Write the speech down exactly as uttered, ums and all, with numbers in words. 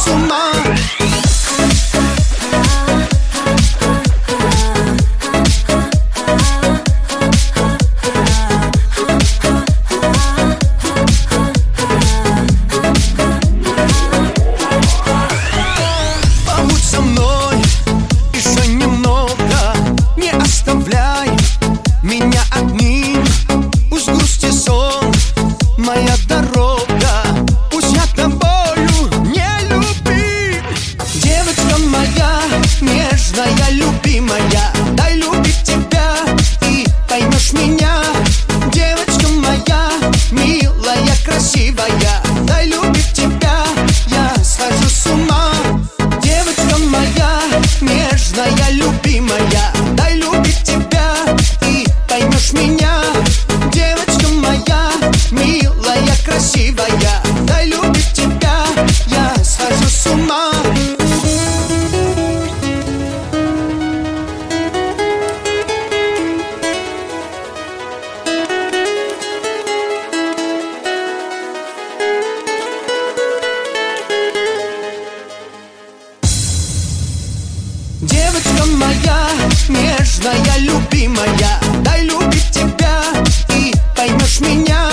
с ума. Побудь со мной еще немного, не оставляй меня одним. Пусть грусти сон моя дорога, пусть я тобою не любим. Девочка моя, нежная, любимая, дай любить тебя и поймешь меня. Девочка моя, милая, красивая, дай любить тебя, я схожу с ума. Девочка моя, нежная, любимая, дай любить тебя и поймешь меня. Девочка моя, милая, красивая, дай любить тебя, я схожу с ума. Девочка моя, нежная, любимая, дай любить тебя и поймешь меня.